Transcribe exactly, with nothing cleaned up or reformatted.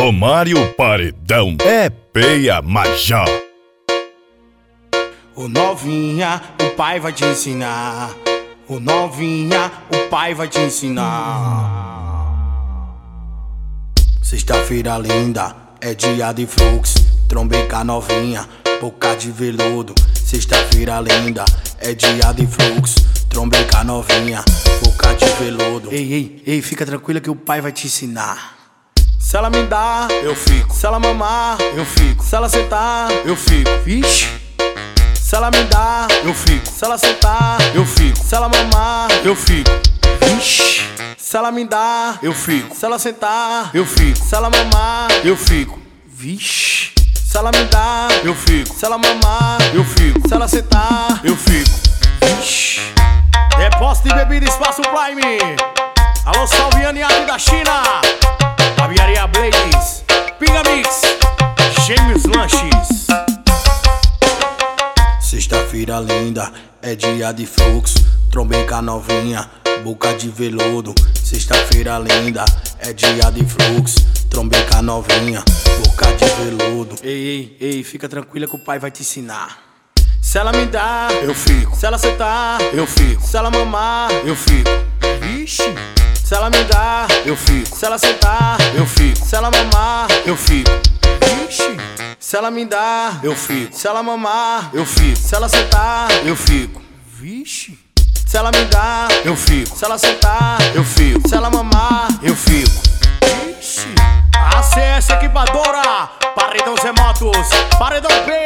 Romário Paredão é peia majá. Ô novinha, o pai vai te ensinar. Ô novinha, o pai vai te ensinar. Sexta-feira linda, é dia de fluxo. Trombei com a novinha, boca de veludo. Sexta-feira linda, é dia de fluxo. Trombei com a novinha, boca de veludo. Ei, ei, ei, fica tranquila que o pai vai te ensinar. Se ela me dá, eu fico. Se ela mamar, eu fico. Se ela sentar, eu fico. Vixe. Se ela me dá, eu fico. Se ela sentar, eu fico. Se ela mamar, eu fico. Vixe. Se ela me dá, eu fico. Se ela sentar, eu fico. Se ela mamar, eu fico. Vixe. Se ela me dá, eu fico. Se ela mamar, eu fico. Se ela sentar, eu fico. Vixe. Depósito de bebida Espaço Prime. Alô, Salviane Arte da China. Barbearia Blades, Pinga Mix, Gêmeos Lanches. Sexta-feira linda, é dia de fluxo. Trombei com a novinha, boca de veludo. Sexta-feira linda, é dia de fluxo. Trombei com a novinha, boca de veludo. Ei, ei, ei, fica tranquila que o pai vai te ensinar. Se ela me dá, eu fico. Se ela sentar, eu fico. Se ela mamar, eu fico. Vixe. Se ela me dá, eu fico. Se ela sentar, eu fico. Se ela mamar, eu fico. Vixe. Se ela me dá, eu fico. Se ela mamar, eu fico. Se ela sentar, eu fico. Vixe. Se ela me dá, eu fico. Se ela sentar, eu fico. Se ela mamar, eu fico. Vixe. A C S Equipadora, Paredão Zé Motos, Paredão P.